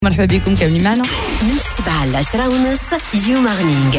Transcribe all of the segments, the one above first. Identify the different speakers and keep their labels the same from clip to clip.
Speaker 1: مرحبا بكم كاملين معنا
Speaker 2: من 7 ل 10 ونص You Morning.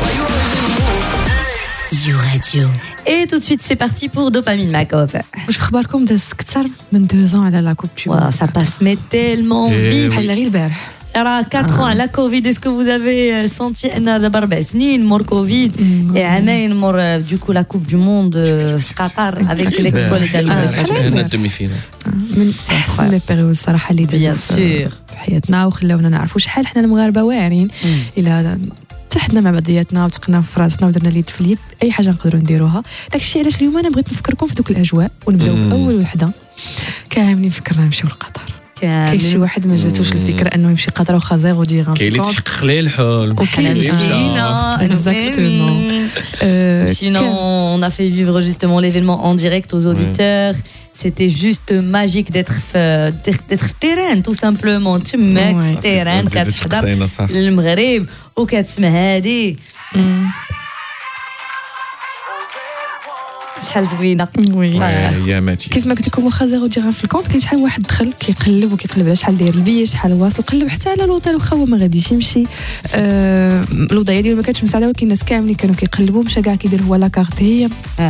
Speaker 2: You Radio.
Speaker 1: Et tout de suite c'est parti pour Dopamine Makov.
Speaker 3: واش في اخباركم داز اكثر من 2 ans على لا كوب دو موند.
Speaker 1: Ça passe mais tellement vite.
Speaker 3: بحال غير البارح.
Speaker 1: Alors 4 ans la Covid, est-ce que vous avez senti ان دابا 4 سنين مور كوفيد et عامين مور du coup la coupe du monde في قطر avec l'expo اللي داروا
Speaker 4: هنا الدمي فينا
Speaker 3: من احسن لي بيريود الصراحه اللي
Speaker 1: بيان
Speaker 3: دازو
Speaker 1: سور
Speaker 3: في حياتنا وخلاونا نعرفوا شحال حنا المغاربه واعرين الى تحدنا مع بعضياتنا وتقنا في راسنا ودرنا اليد في اليد اي حاجه نقدروا نديروها. داكشي علاش اليوم انا بغيت نفكركم في دوك الاجواء ونبداو باول وحده. كاملين فكرنا نمشيو لقطر. كاين شي واحد ما جاتوش الفكره انه يمشي قطر واخا زيرو ديغام.
Speaker 4: كاين اللي تحقق ليه الحلم
Speaker 1: وكاين مشينا
Speaker 3: exactement.
Speaker 1: Sinon on a fait vivre justement l'événement en direct aux auditeurs. C'était juste magique d'être terrain tout simplement. تماك في terrain كتحضر المغرب وكتسمع هادي شحال زوينه.
Speaker 4: يا ماتي
Speaker 3: كيف ما قلت لكم واخا زيرو ديغام في الكونت كاين شحال واحد دخل كيقلب على شحال داير البي شحال واصل قلب حتى على لوطيل واخا هو ما غاديش يمشي. الوضعيه ديالو ما كانتش مساعده ولكن الناس كاملين كانوا كيقلبوا مشى كاع كيدير هو لاكارت هي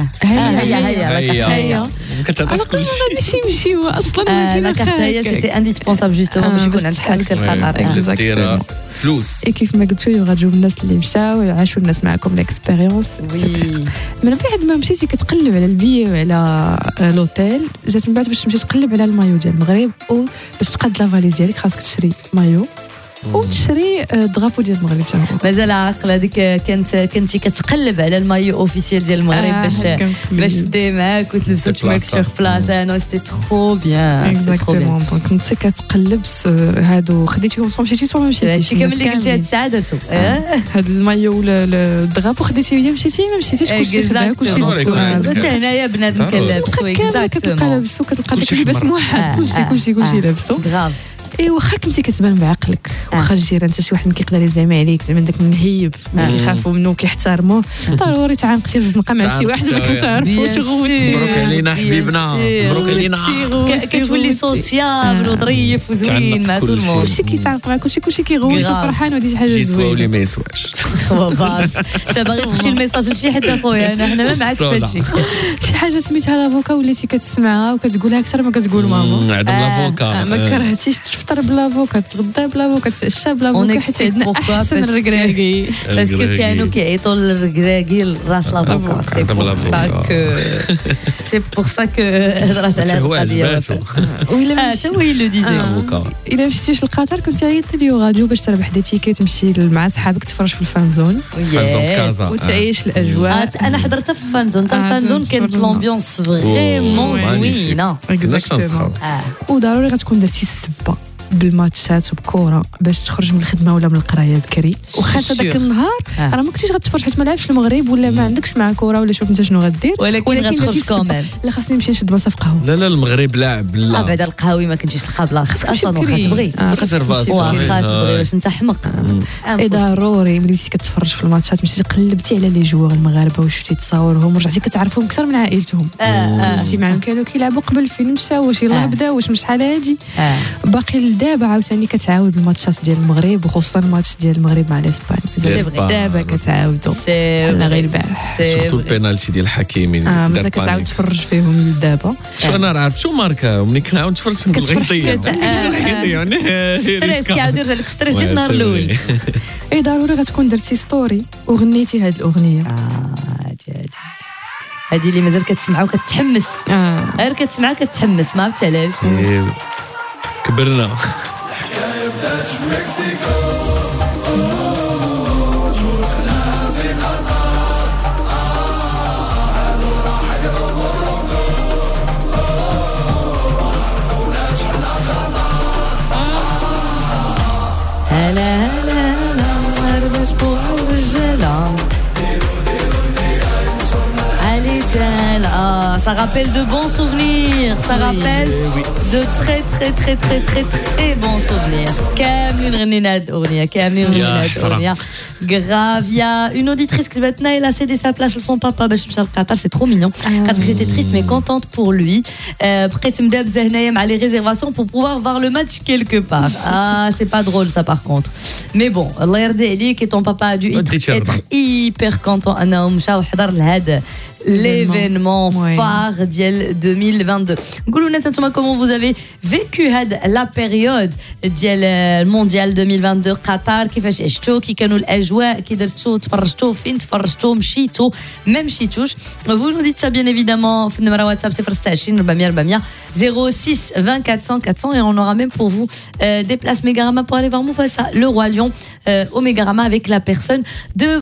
Speaker 4: ما كتعطيش كلشي
Speaker 3: ما غاديش يمشي هو اصلا.
Speaker 1: لاكارت هي سيتي انديسبونسابل جوستومون باش يكون عندك اكثر خطر
Speaker 4: دير فلوس.
Speaker 3: كيف ما قلتوا يغادروا الناس اللي مشاو يعيشوا الناس معكم ليكسبيريونس. من بعد ما مشيتي كتقلب على البي وعلى لوطيل جات من بعد باش تمشي تقلب على المايو ديال المغرب او باش تقاد لا فاليز ديالك خاصك تشري مايو وتشري الدرابو ديال المغرب حتى هو.
Speaker 1: مازال عاقل هذيك كنتي كتقلب على المايو اوفيسيال ديال المغرب باش تدي معاك وتلبسو تماك سور بلاص. انا سيتي ترو بيان
Speaker 3: اكزاكتومون. دونك كنت كتقلب هادو خديتيهم صوم مشيتي صوم مشيتي
Speaker 1: هادشي كامل اللي قلتي هاد الساعه درتو.
Speaker 3: هاد المايو ولا الدرابو خديتيه مشيتي ما مشيتيش كلشي خدا كلشي لبسو.
Speaker 1: حتى هنايا بنادم كنلبسو
Speaker 3: كتبقى لابسو كتلقى داك اللباس موحد كلشي لابسو. اي واخا كنتي كتبان بعقلك واخا الجيران حتى شي واحد ما كيقدر يزعم عليك زعما داك المهيب كيخافوا منه وكيحترموه ضروري تعانقتي في الزنقه مع شي واحد ما كتعرفوش غوتي.
Speaker 4: مبروك علينا حبيبنا مبروك علينا
Speaker 1: كتولي سوسيابل وظريف وزوين مع طول الموند.
Speaker 3: كلشي كيتعانق مع كلشي كيغوت وفرحان ودي شي حاجه
Speaker 4: يسوى
Speaker 3: زوينه
Speaker 4: ولا ما يسواش.
Speaker 1: باص انت باغي تمشي الميساج لشي حد اخويا حنا ما معاكش في هادشي.
Speaker 3: شي حاجه سميتها لافوكا وليتي كتسمعها وكتقولها اكثر ما كتقول ماما.
Speaker 4: عندهم لافوكا
Speaker 3: ما كرهتيش تفطر بلافوكا تغدى بلافوكا تعشى بلافوكا حيت عندنا احسن الركراكي
Speaker 1: باسكو كانوا كيعيطوا للركراكي راس لافوكا. سي بور سا كو هضرات على القضيه. ولا حتى هو اللي ديزي
Speaker 3: الا مشيتيش لقطر كنت عيطتي ليو راديو باش تربح دي تيكي تمشي مع صحابك تفرج في الفانزون وتعيش الاجواء.
Speaker 1: انا حضرتها في الفانزون. الفانزون كانت لومبيونس فريمون زوينه
Speaker 3: وضروري غتكون درتي السبه بالماتشات وبكره باش تخرج من الخدمه ولا من القرايه بكري. وخاصه داك النهار راه ما كنتيش غتفرج حيت ما لعبش المغرب ولا ما عندكش مع كره ولا شوف انت شنو غدير
Speaker 1: ولكن غتخرج كمان.
Speaker 3: لا خاصني نمشي نشد بلاصه في قهوه.
Speaker 4: لا المغرب لاعب لا
Speaker 1: بعدا القهاوي ما كنتيش تلقى بلاصتك اصلا واخا تبغي واخا تبغي واش انت حمق.
Speaker 3: ضروري ملي مشيتي كتفرج في الماتشات مشيتي قلبتي على لي جوار المغاربه وشفتي تصاورهم ورجعتي كتعرفهم اكثر من عائلتهم. كنتي معاهم كانوا كيلعبوا قبل فين مشاو واش يلاه بدا واش مش شحال هادي باقي دابا عاوتاني كتعاود الماتشات ديال المغرب وخصوصا الماتش ديال المغرب مع الاسبان دابا كتعاودوا لا غير البارح
Speaker 4: شفتوا البينالتي ديال حكيمي
Speaker 3: مازال كتعاود تفرج فيهم دابا.
Speaker 4: شو انا عارف شو ماركه ملي كنعاود نتفرج كنغيطيه يعني
Speaker 1: ستريس كيعاود يرجع لك ستريس ديال النهار الاول.
Speaker 3: اي ضروري غتكون درتي ستوري وغنيتي هاد الاغنيه
Speaker 1: هادي اللي مازال كتسمعها وكتحمس. غير كتسمعها كتحمس ما عرفتش علاش.
Speaker 4: كبرنا
Speaker 5: حكاية بدات في مكسيكو جور خلا في قطر هادو راح يقربوا مروكو معرفوناش حنا خطر
Speaker 1: هلا ربطوا الرجالة علي تال ça rappelle de bons souvenirs. Ça rappelle de très très très très très très bons souvenirs. كاملين غنينا هاد الأغنية كاملين غنينا هاد الأغنية grave. Il y a une auditrice qui va elle a cédé sa place à son papa باش مشى لقطر. C'est trop mignon. Parce que j'étais triste mais contente pour lui. بقيت مدابزة هنايا مع les réservations pour pouvoir voir le match quelque part. Ah, c'est pas drôle ça par contre. Mais bon, الله يرضي عليك et ton papa a dû être hyper content انهم مشاو وحضر لهذا l'événement phare ديال 2022. قولوا لنا انتم comment vous avez vécu la période ديال المونديال 2022 قطر. كيفاش عشتوا كي كانوا الاجواء كي درتوا تفرجتوا فين تفرجتوا مشيتوا ما مشيتوش. Vous nous dites ça bien évidemment في النمره واتساب 026 400 400 06 20 400 400 et on aura même pour vous des places Mégarama pour aller voir Mufasa le roi lion au Mégarama avec la personne de